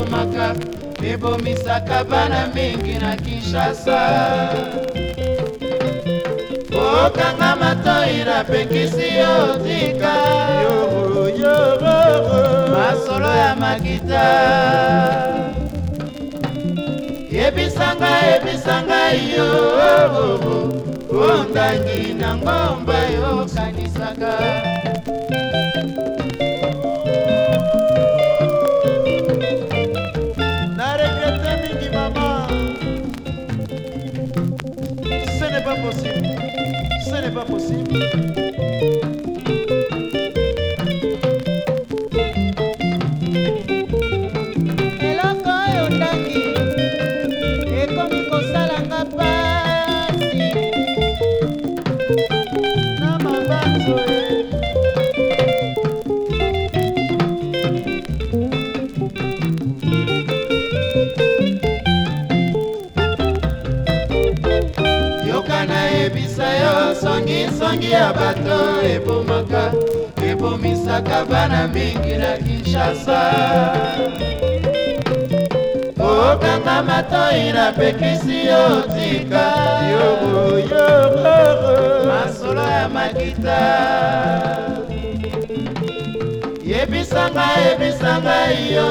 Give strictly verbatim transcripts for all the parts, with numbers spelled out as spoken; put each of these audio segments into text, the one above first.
ebomaka ebomisaka bana mingi na Kinshasa. Okanga matoi napekisi yo tika masolo ya makita. Yebisanga yebisanga yo ondangi na ngomba yo kanisaka. Na regrette mingi maman, ce n'est pas possible, ce n'est pas possible. Songi songi ya bato ebomaka ebomisaka bana mingi na Kinshasa. Okanga matoi napekisi yo tika masolo ya makita. Yebisanga yebisanga yo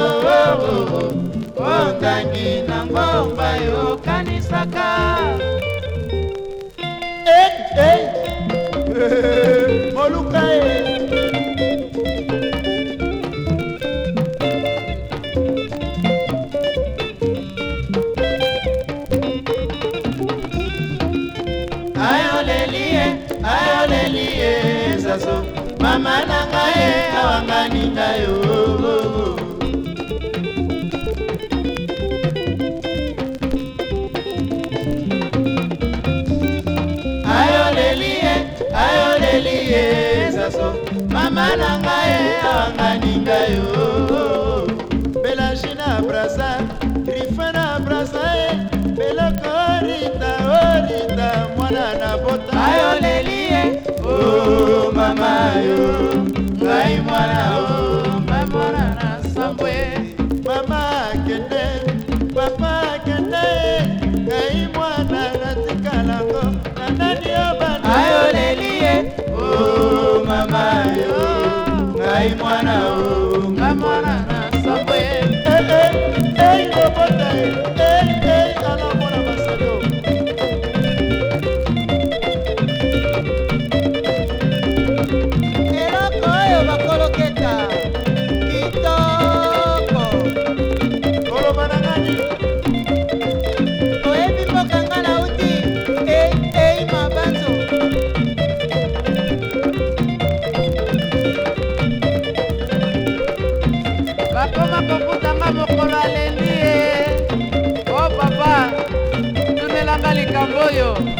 ondangi na ngomba yo kanisaka. Hey, hey, Moluka, hey. Ayo lelie, ayo lelie, zazo, mama nanga ye awangani ngayo. Mama nanga ye awangani ngayo. Belashina brasa, Rifana brasa e, Beloko rita orita mwana na bota. Ayo lelie, oh mama yo, ngai mwana o, mwana na sambwe. Mama kende, papa kende, ngai mwana na tikalango, na nani obana. Ayo lelie, oh mama yo, ngai mwana o, mwana na sambwe. Hey, hey, hey, robota, hey, hey, ala mwana masalo. Eloko oyo bakoloketa, kitoko. Koloba na ngani? Oyebi mboka nga na uti, hey, hey, mabanzo. Bakoma kokutanga mokolo alendi ye. Oh papa, tunelanga likambo oyo.